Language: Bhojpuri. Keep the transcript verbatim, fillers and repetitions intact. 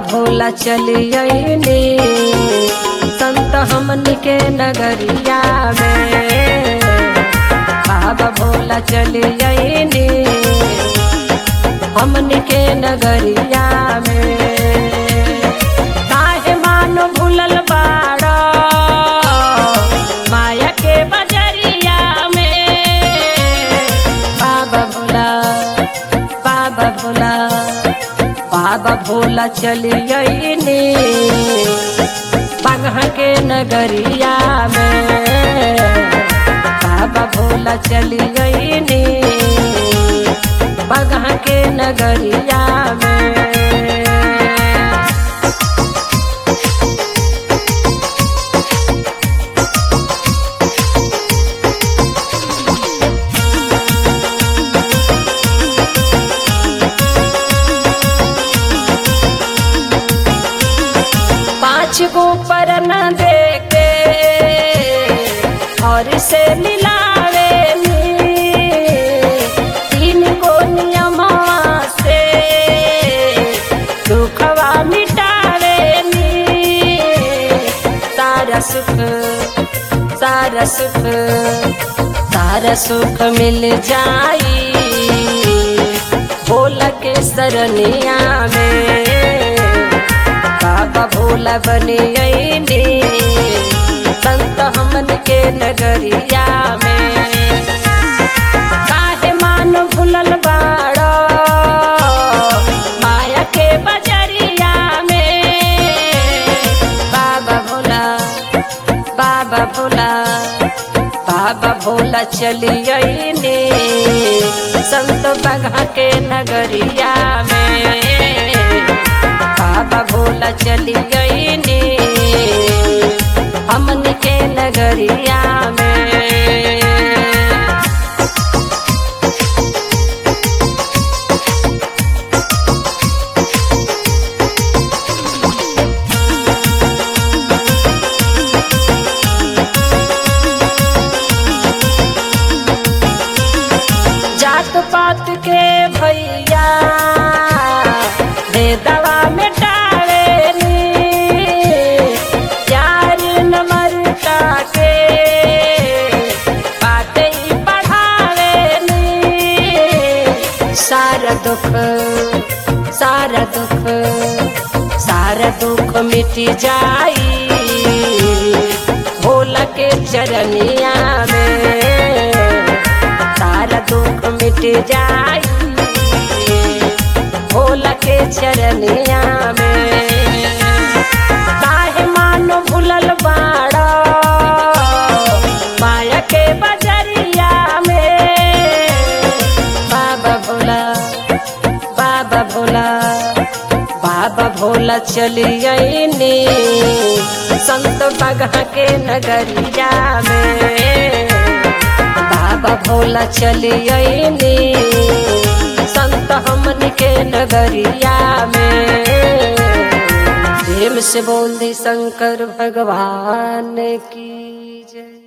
भोला चलियनी संत हमनी के नगरिया में। बाबा भोला चलियनी हमनी के नगरिया में। काहे मानो भूलल बाड़ा माया के बजरिया में। बाबा भोला बाबा भोला बाबा भोला चलियनी बाघा के नगरिया में। बाबा भोला चलियनी बाघा के नगरिया में। पाँच गो पर न देके और से मिलावे तीन गो नियम से दुखवा मिटावे। सारा सुख सारा सुख सारा सुख मिल जाई भोला के सरनिया में। बाबा भोला बनियनी संत हमन के नगरिया में। काहे मान भूलल बाड़ा माया के बजरिया में। बाबा भोला बाबा भोला बाबा भोला चलियनी संत बाघा के नगरिया में। बाबा भोला चलियनी हमनी के नगरिया में। जात पात के भैया भेदवा सारा दुख सारा दुख सारा दुख मिट जाई भोला के चरनिया में। सारा दुख मिट जाई भोला के चरनिया में। काहे मानो भूलल बाड़ा माया के बजरिया में। बाबा भोला बाबा भोला बाबा भोला चलियनी संत बाघा के नगरिया में। बाबा भोला चलियनी संत हमन के नगरिया में। प्रेम से बोल दी शंकर भगवान की जय।